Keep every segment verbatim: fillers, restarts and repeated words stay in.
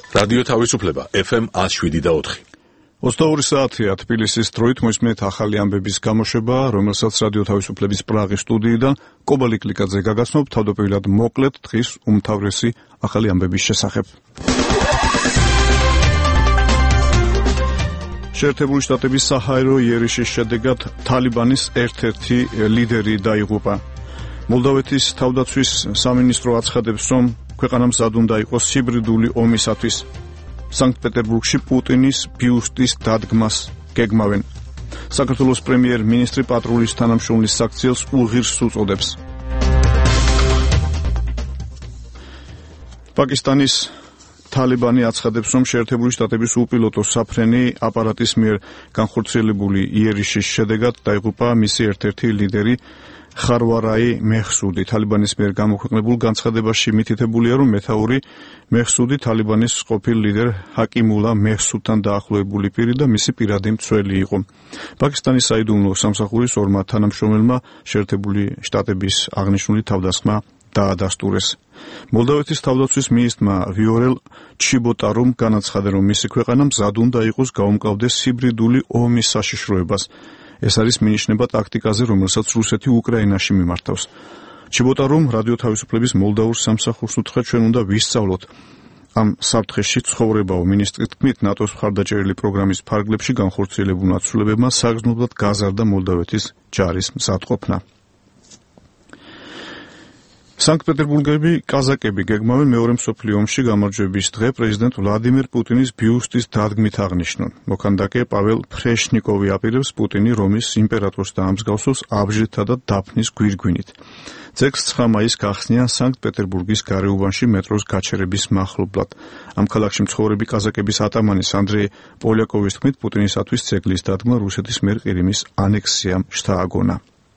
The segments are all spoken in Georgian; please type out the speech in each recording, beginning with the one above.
რადიო თავისუფლება ეფ ემ one oh seven და four. ოცდაორი საათია თბილისის დროით მოისმენთ ახალი ამბების გამოშვება, რომელსაც რადიო თავისუფლების პრაღის სტუდიიდან კობალი კლიკაძე გაგაცნობ თავდაპირველად მოკლედ დღის უმთავრესი ახალი ამბების შესახებ. შეერთებული შტატების საჰაერო იერიშის შედეგად თალიბანის ერთ-ერთი ლიდერი დაიღუპა. მოლდოვეთის თავდაცვის სამინისტრო აცხადებს, რომ ქვეყანა მზად უნდა იყოს ჰიბრიდული ომისათვის. სანქტ-პეტერბურგში პუტინის ბიუსტის დადგმას გეგმავენ. საქართველოს პრემიერ-მინისტრი პატრულის თანამშრომლის საქციელს უღირს უწოდებს. პაკისტანის თალიბანი აცხადებს, რომ შეერთებული შტატების უპილოტო საფრენი აპარატის მიერ განხორციელებული იერიშის შედეგად დაიღუპა მისი ერთ-ერთი ლიდერი ხარვარაი მეჰსუდი. თალიბანის მიერ გამოქვეყნებულ განცხადებაში მითითებულია, რომ მეთაური მეჰსუდი თალიბანის ყოფილ ლიდერ ჰაკიმულა მეჰსუდთან დაახლოებული პირი და მისი პირადი მცველი იყო. პაკისტანის საიდუმლო სამსახურის ორმა თანამშრომელმა შეერთებული შტატების აღნიშნული თავდასხმა დაადასტურეს. მოლდოვეთის თავდაცვის მინისტრმა ვიორელ ჩიბოტარუმ განაცხადა, რომ მისი ქვეყანა მზად უნდა იყოს გაუმკლავდეს ჰიბრიდული ომის საშიშროებას. ეს არის მინიშნება ტაქტიკაზე, რომელსაც რუსეთი უკრაინაში მიმართავს. ჩიბოტარუმ რადიო თავისუფლების მოლდაურ სამსახურს უთხრა, ჩვენ უნდა ვისწავლოთ ამ საფრთხეში ცხოვრებაო. მინისტრის თქმით, ნატოს მხარდაჭერილი პროგრამის ფარგლებში განხორციელებულ ნაცვლებებმა საგრძნობლად გაზარდა მოლდოვეთის ჯარის მზადყოფნა. სანქტ-პეტერბურგები კაზაკები გეგმავენ მეორე მსოფლიო ომში გამარჯვების დღე პრეზიდენტ ვლადიმირ პუტინის ბიუსტის დადგმით აღნიშნონ. მოქანდაკე პაվել ფრეშნიკოვი აპირებს პუტინი რომის იმპერატორს დაამსგავსოს აბჟირთა და დაფნის გვირგვინით. ძეგლს ცხრა მაისს გახსნიან სანქტ-პეტერბურგის გარეუბანში მეტროს გაჩერების მახლობლად. ამ ქალაქში მცხოვრები კაზაკების ატამანის ანდრეი პოლიაკოვის თქმით, პუტინისათვის ძეგლის დადგმა რუსეთის მიერ ყირიმის ანექსიამ შთააგონა.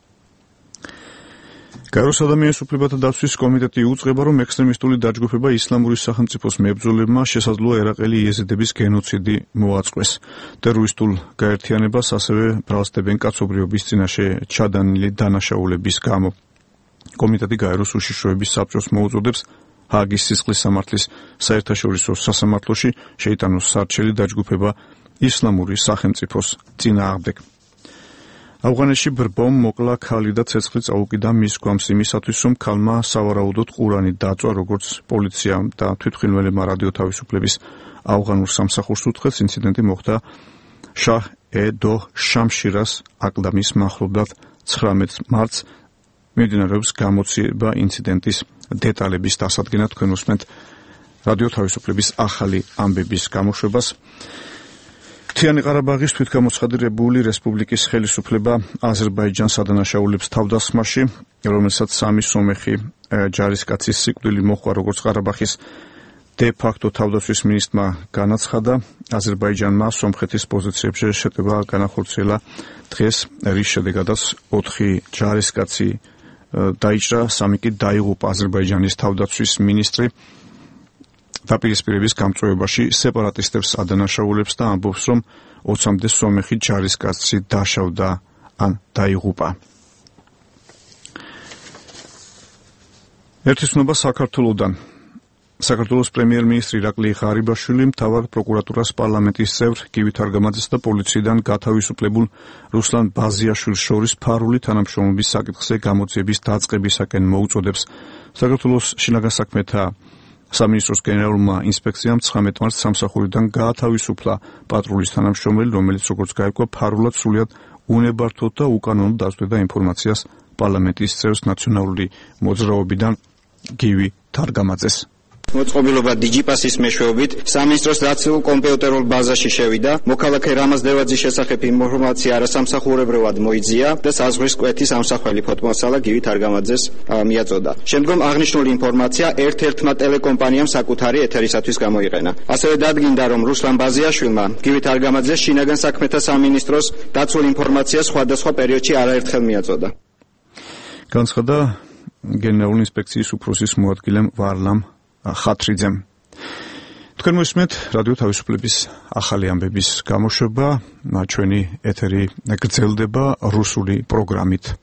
გაეროს ადამიანის უფლებათა დაცვის კომიტეტი უწყება, რომ ექსტრემისტული დაჯგუფება ისლამური სახელმწიფოს მებრძოლებმა შესაძლოა ერაყელი იეზიდების გენოციდი მოაწყვეს. ტერორისტულ გაერთიანებას ასევე ბრალსდებენ კაცობრიობის წინაშე ჩადანილი დანაშაულების გამო. კომიტეტი გაეროს უშიშროების საბჭოს მოუწოდებს ჰააგის სისხლის სამართლის საერთაშორისო სასამართლოში შეიტანოს სარჩელი დაჯგუფება ისლამური სახელმწიფოს წინააღმდეგ. ავღანეთში ბრბომ მოკლა ქალი და ცეცხლი წაუკიდა მის გვამს იმისათვის, რომ ქალმა სავარაუდოდ ყურანი დაწვა, როგორც პოლიციამ და თვითმხილველებმა რადიო თავისუფლების ავღანურ სამსახურს უთხრეს. ინციდენტი მოხდა შაჰ-ე-დოჰ შამშირას აკლდამის მახლობლად ცხრამეტ მარტს. მიმდინარეობს გამოცდილება ინციდენტის დეტალების დასადგენად. თქვენ უსმენთ რადიო თავისუფლების ახალი ამბების გამოშვებას. მთიანი ყარაბაღის თვითგამოცხადებული რესპუბლიკის ხელისუფლება აზერბაიჯანს ადანაშაულებს თავდასხმაში, რომელსაც სამი სომეხი ჯარისკაცის სიკვდილი მოჰყვა, როგორც ყარაბაღის დე-ფაქტო თავდაცვის მინისტრმა განაცხადა. აზერბაიჯანმა სომხეთის პოზიციებზე შეტევა განახორციელა დღეს, რის შედეგადაც ოთხი ჯარისკაცი დაიჭრა, სამი კი დაიღუპა. აზერბაიჯანის თავდაცვის მინისტრი დაპირისპირების გამწვევებაში სეპარატისტებს ადანაშაულებს და ამბობს, რომ ოცამდე სომეხი ჯარისკაცი დაშავდა ან დაიღუპა. ერთი ცნობა საქართველოდან. საქართველოს პრემიერ-მინისტრი ირაკლი ღარიბაშვილი მთავარ პროკურატურას პარლამენტის წევრ გივით არგამაძეს და პოლიციიდან გათავისუფლებულ რუსლან ბაზიაშვილს შორის ფარული თანამშრომლობის საკითხზე გამოძიების დაწყებისაკენ მოუწოდებს. საქართველოს შინაგან საქმეთა სამინისტროს გენერალურმა ინსპექციამ ცხრამეტ მარტს სამსახურიდან გაათავისუფლა პატრულის თანამშრომელი, რომელიც როგორც გაირკვა ფარულად სრულიად უნებართვოდ და უკანონოდ დაწვდიდა ინფორმაციას პარლამენტის წევრს ნაციონალური მოძრაობიდან გივი თარგამაძეს. მოწყობილობა დიჯიპასის მეშვეობით სამინისტროს დაცულ კომპიუტერულ ბაზაში შევიდა. მოქალაქე რამაზ დევაძის შესახებ ინფორმაცია არასამსახურებრივად მოიძია და საზღვრის კვეთის ამსახველი ფოტომოსალა გივით არგამაძეს მიაწოდა. შემდგომ აღნიშნული ინფორმაცია ერთ-ერთმა ტელეკომპანიამ საკუთარი ეთერისათვის გამოიყენა. ასევე დადგინდა, რომ რუსლან ბაზიაშვილმა გივით არგამაძეს შინაგან საქმეთა სამინისტროს დაცულ ინფორმაციას სხვადასხვა პერიოდში არაერთხელ მიაწოდა. განცხადა გენერალური ინსპექციის უფროსის მოადგილემ ვარლამ ხათრიძემ. თქვენ მოსმენთ რადიო თავისუფლების ახალი ამბების გამოშვება. ჩვენი ეთერი გრძელდება რუსული პროგრამით.